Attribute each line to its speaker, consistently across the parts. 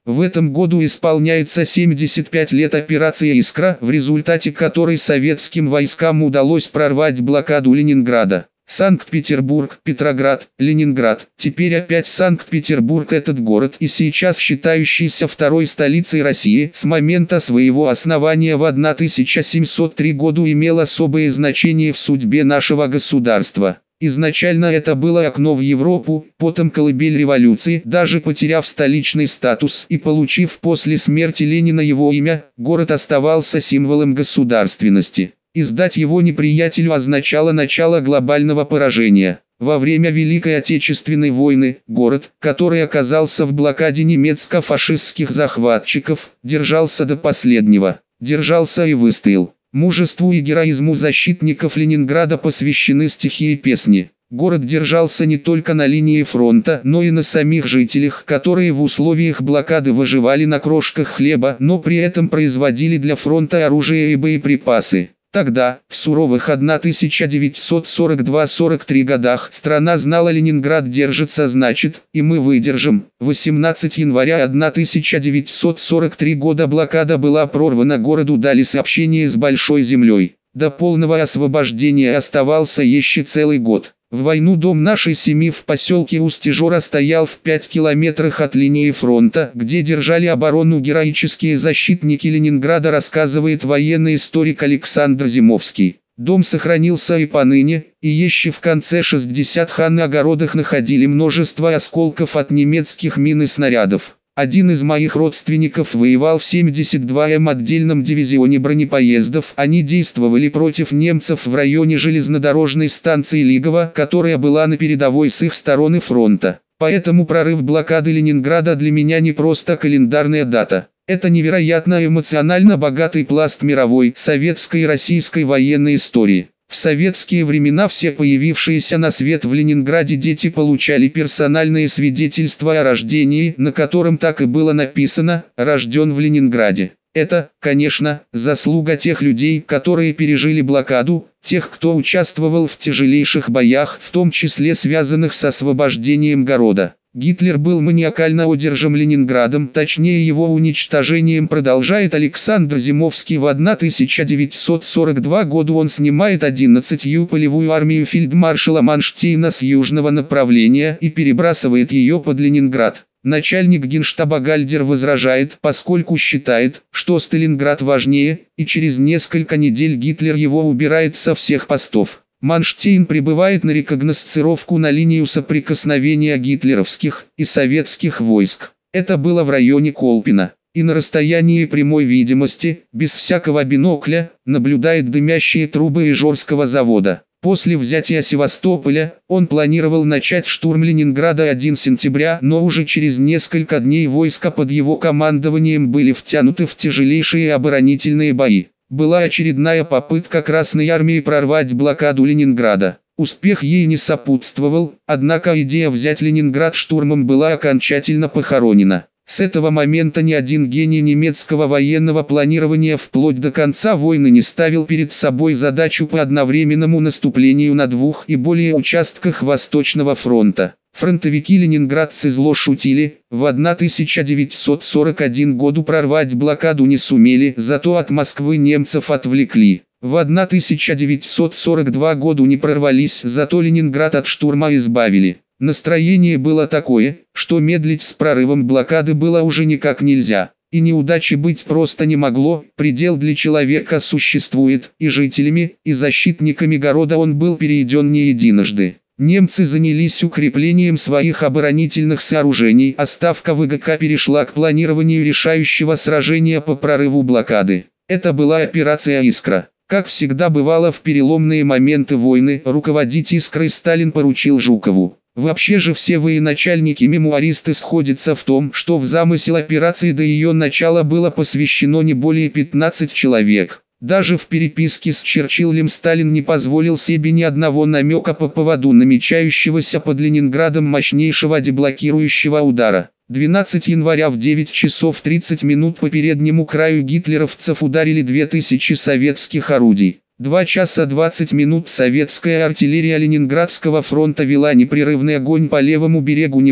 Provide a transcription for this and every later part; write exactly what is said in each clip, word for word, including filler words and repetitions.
Speaker 1: В этом году исполняется семьдесят пять лет операции «Искра», в результате которой советским войскам удалось прорвать блокаду Ленинграда. Санкт-Петербург, Петроград, Ленинград. Теперь опять Санкт-Петербург. Этот город, и сейчас считающийся второй столицей России, с момента своего основания в тысяча семьсот третьем году имел особое значение в судьбе нашего государства. Изначально это было окно в Европу, потом колыбель революции. Даже потеряв столичный статус и получив после смерти Ленина его имя, город оставался символом государственности. И сдать его неприятелю означало начало глобального поражения. Во время Великой Отечественной войны, город, который оказался в блокаде немецко-фашистских захватчиков, держался до последнего. Держался и выстоял. Мужеству и героизму защитников Ленинграда посвящены стихи и песни. Город держался не только на линии фронта, но и на самих жителях, которые в условиях блокады выживали на крошках хлеба, но при этом производили для фронта оружие и боеприпасы. Тогда, в суровых тысяча девятьсот сорок два — сорок три годах, страна знала: Ленинград держится, значит, и мы выдержим. восемнадцатого января тысяча девятьсот сорок третьего года блокада была прорвана, городу дали сообщение с Большой землей. До полного освобождения оставался еще целый год. В войну дом нашей семьи в поселке Устижора стоял в пяти километрах от линии фронта, где держали оборону героические защитники Ленинграда, рассказывает военный историк Александр Зимовский. Дом сохранился и поныне, и еще в конце шестидесятых на огородах находили множество осколков от немецких мин и снарядов. Один из моих родственников воевал в семьдесят втором отдельном дивизионе бронепоездов. Они действовали против немцев в районе железнодорожной станции Лигово, которая была на передовой с их стороны фронта. Поэтому прорыв блокады Ленинграда для меня не просто календарная дата. Это невероятно эмоционально богатый пласт мировой, советской и российской военной истории. В советские времена все появившиеся на свет в Ленинграде дети получали персональные свидетельства о рождении, на котором так и было написано «Рожден в Ленинграде». Это, конечно, заслуга тех людей, которые пережили блокаду, тех, кто участвовал в тяжелейших боях, в том числе связанных с освобождением города. Гитлер был маниакально одержим Ленинградом, точнее его уничтожением, продолжает Александр Зимовский. В тысяча девятьсот сорок втором году он снимает одиннадцатую полевую армию фельдмаршала Манштейна с южного направления и перебрасывает ее под Ленинград. Начальник генштаба Гальдер возражает, поскольку считает, что Сталинград важнее, и через несколько недель Гитлер его убирает со всех постов. Манштейн прибывает на рекогносцировку на линию соприкосновения гитлеровских и советских войск. Это было в районе Колпино. И на расстоянии прямой видимости, без всякого бинокля, наблюдает дымящие трубы Ижорского завода. После взятия Севастополя, он планировал начать штурм Ленинграда первого сентября, но уже через несколько дней войска под его командованием были втянуты в тяжелейшие оборонительные бои. Была очередная попытка Красной армии прорвать блокаду Ленинграда. Успех ей не сопутствовал, однако идея взять Ленинград штурмом была окончательно похоронена. С этого момента ни один гений немецкого военного планирования вплоть до конца войны не ставил перед собой задачу по одновременному наступлению на двух и более участках Восточного фронта. Фронтовики ленинградцы зло шутили, в тысяча девятьсот сорок первом году прорвать блокаду не сумели, зато от Москвы немцев отвлекли. В тысяча девятьсот сорок втором году не прорвались, зато Ленинград от штурма избавили. Настроение было такое, что медлить с прорывом блокады было уже никак нельзя. И неудачи быть просто не могло, предел для человека существует, и жителями, и защитниками города он был перейден не единожды. Немцы занялись укреплением своих оборонительных сооружений, а ставка ВГК перешла к планированию решающего сражения по прорыву блокады. Это была операция «Искра». Как всегда бывало в переломные моменты войны, руководить «Искрой» Сталин поручил Жукову. Вообще же все военачальники-мемуаристы сходятся в том, что в замысел операции до ее начала было посвящено не более пятнадцати человек. Даже в переписке с Черчиллем Сталин не позволил себе ни одного намека по поводу намечающегося под Ленинградом мощнейшего деблокирующего удара. двенадцатого января в девять часов тридцать минут по переднему краю гитлеровцев ударили две тысячи советских орудий. два часа двадцать минут советская артиллерия Ленинградского фронта вела непрерывный огонь по левому берегу Невы.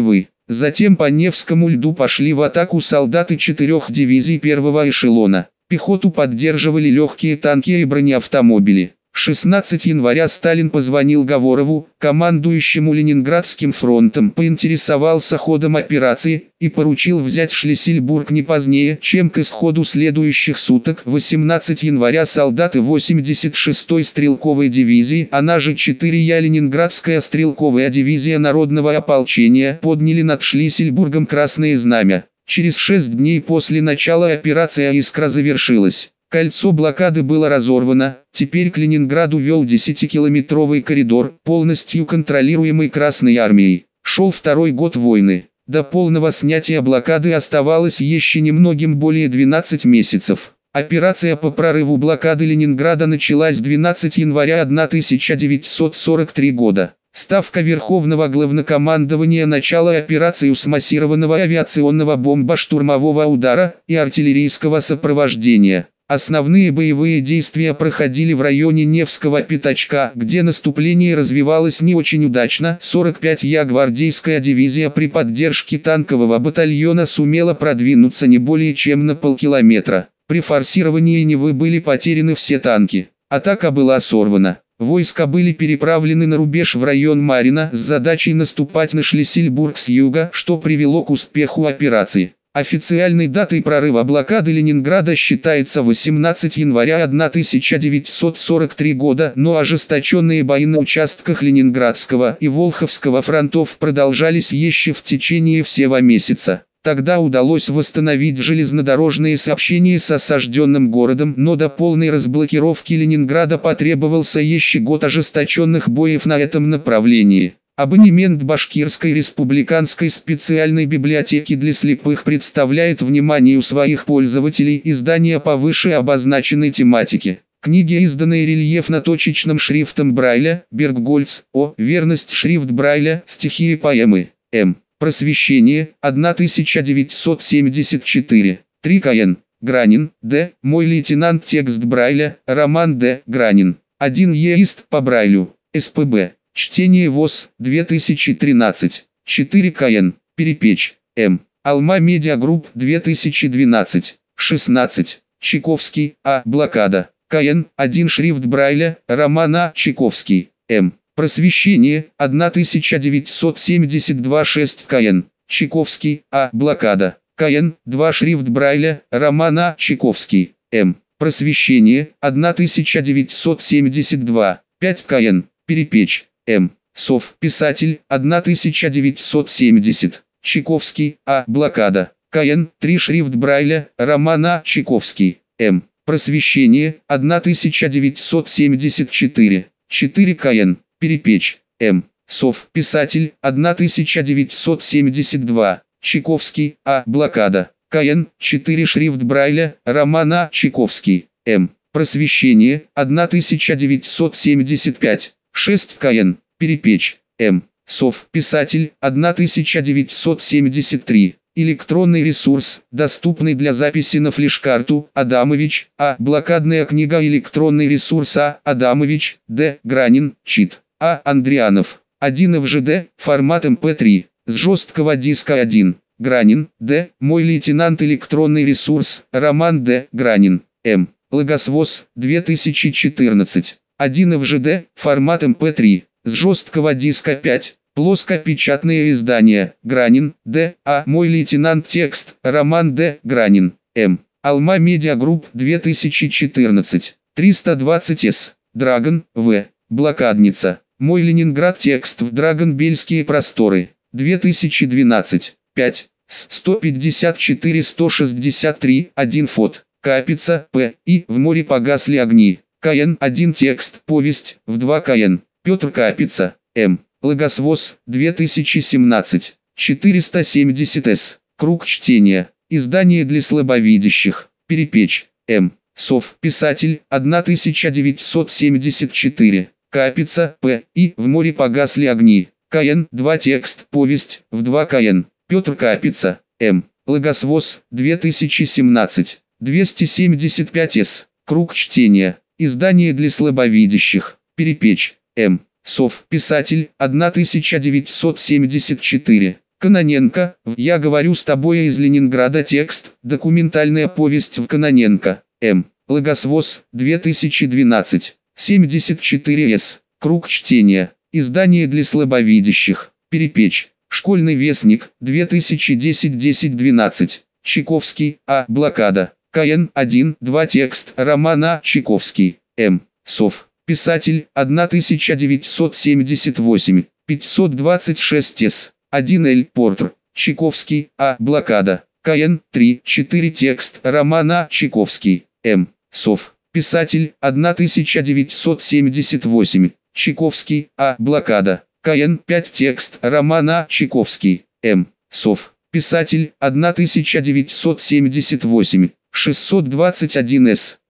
Speaker 1: Затем по Невскому льду пошли в атаку солдаты четырех дивизий первого эшелона. Пехоту поддерживали легкие танки и бронеавтомобили. шестнадцатого января Сталин позвонил Говорову, командующему Ленинградским фронтом, поинтересовался ходом операции и поручил взять Шлиссельбург не позднее, чем к исходу следующих суток. восемнадцатого января солдаты восемьдесят шестой стрелковой дивизии, она же четыре Я Ленинградская стрелковая дивизия Народного ополчения, подняли над Шлиссельбургом красное знамя. Через шесть дней после начала операция «Искра» завершилась. Кольцо блокады было разорвано, теперь к Ленинграду вел десятикилометровый коридор, полностью контролируемый Красной армией. Шел второй год войны. До полного снятия блокады оставалось еще немногим более двенадцати месяцев. Операция по прорыву блокады Ленинграда началась двенадцатого января тысяча девятьсот сорок третьего года. Ставка Верховного Главнокомандования начала операции с массированного авиационного бомбо-штурмового удара и артиллерийского сопровождения. Основные боевые действия проходили в районе Невского пятачка, где наступление развивалось не очень удачно. сорок пятая Я гвардейская дивизия при поддержке танкового батальона сумела продвинуться не более чем на полкилометра. При форсировании Невы были потеряны все танки. Атака была сорвана. Войска были переправлены на рубеж в район Марина с задачей наступать на Шлиссельбург с юга, что привело к успеху операции. Официальной датой прорыва блокады Ленинграда считается восемнадцатого января тысяча девятьсот сорок третьего года, но ожесточенные бои на участках Ленинградского и Волховского фронтов продолжались еще в течение всего месяца. Тогда удалось восстановить железнодорожные сообщения с осажденным городом, но до полной разблокировки Ленинграда потребовался еще год ожесточенных боев на этом направлении. Абонемент Башкирской республиканской специальной библиотеки для слепых представляет вниманию своих пользователей издания по выше обозначенной тематике. Книги, изданные рельефно-точечным шрифтом Брайля, Берггольц, О. Верность шрифт Брайля, стихи и поэмы, М. Просвещение, тысяча девятьсот семьдесят четыре. три К Н. Гранин, Д. Мой лейтенант, текст Брайля, роман Д. Гранин. один Еист по Брайлю, С П Б. Чтение ВОЗ, две тысячи тринадцать. четыре К Н. Перепечь, М. Алма Медиа Групп, две тысячи двенадцать. шестнадцать. Чайковский, А. Блокада. К Н. один Шрифт Брайля, роман А. Чайковский, М. Просвещение, тысяча девятьсот семьдесят два. шесть К Н. Чайковский, А. Блокада. К Н. два Шрифт Брайля, роман А. Чайковский, М. Просвещение, тысяча девятьсот семьдесят два. пять К Н. Перепечь, М. Сов. Писатель, тысяча девятьсот семьдесят. Чайковский, А. Блокада. К Н. три Шрифт Брайля, роман А. Чайковский, М. Просвещение, тысяча девятьсот семьдесят четыре. четыре К Н. Перепечь, М. Сов. Писатель, тысяча девятьсот семьдесят два. Чайковский, А. Блокада. К Н. четыре Шрифт Брайля, роман А. Чайковский, М. Просвещение, тысяча девятьсот семьдесят пять. шесть К Н. Перепечь, М. Сов. Писатель, тысяча девятьсот семьдесят три. Электронный ресурс, доступный для записи на флеш-карту, Адамович, А. Блокадная книга. Электронный ресурс А. Адамович, Д. Гранин, чит. А. Андрианов. один эф жэ дэ, формат эм пэ три, с жесткого диска один. Гранин, Д. Мой лейтенант. Электронный ресурс, роман Д. Гранин, М. Логосвоз, две тысячи четырнадцать. один эф жэ дэ, формат эм пэ три, с жесткого диска пять. Плоскопечатные издания. Гранин, Д. А. Мой лейтенант. Текст, роман Д. Гранин, М. Алма Медиа Групп, две тысячи четырнадцать. триста двадцать эс. Драгон, В. Блокадница. Мой Ленинград. Текст в Драгонбельские просторы. две тысячи двенадцать. пять. С сто пятьдесят четыре сто шестьдесят три. один фот. Капица, П. И. В море погасли огни. К Н. один Текст. Повесть. В два К Н. Петр Капица, М. Логосвоз, две тысячи семнадцать. четыреста семьдесят эс. Круг чтения. Издание для слабовидящих. Перепечь, М. Сов. Писатель, тысяча девятьсот семьдесят четыре. Капица, П. И. В море погасли огни. К Н. два Текст. Повесть. В два К Н. Петр Капица, М. Логосвоз, две тысячи семнадцать. двести семьдесят пять эс. Круг чтения. Издание для слабовидящих. Перепечь, М. Сов. Писатель, тысяча девятьсот семьдесят четыре. Кононенко, в «Я говорю с тобой из Ленинграда» текст, документальная повесть в Кононенко, М. Логосвоз, две тысячи двенадцать, семьдесят четыре эс, Круг чтения, издание для слабовидящих, Перепечь, Школьный вестник, две тысячи десять десять двенадцать, Чайковский, А. Блокада, К Н один два текст, роман А. Чайковский, М. Сов, писатель, тысяча девятьсот семьдесят восемь, пятьсот двадцать шесть эс, один Л. Портер, Чайковский, А. Блокада, К Н три четыре текст, роман А. Чайковский, М. Сов, писатель, тысяча девятьсот семьдесят восемь, Чайковский, А. Блокада, К Н пять текст, роман А. Чайковский, М. Сов, писатель, тысяча девятьсот семьдесят восемь, шестьсот двадцать один эс.